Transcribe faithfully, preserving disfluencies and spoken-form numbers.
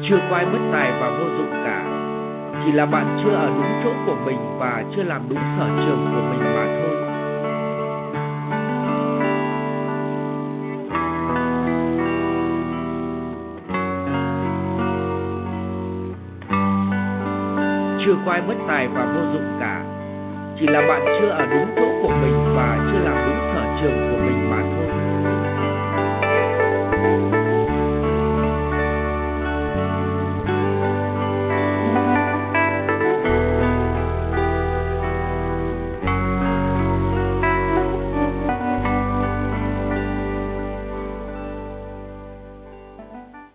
Chưa có ai mất tài và vô dụng cả. Chỉ là bạn chưa ở đúng chỗ của mình và chưa làm đúng sở trường của mình mà thôi. Chưa có ai mất tài và vô dụng cả. Chỉ là bạn chưa ở đúng chỗ của mình và chưa làm đúng sở trường của mình mà thôi.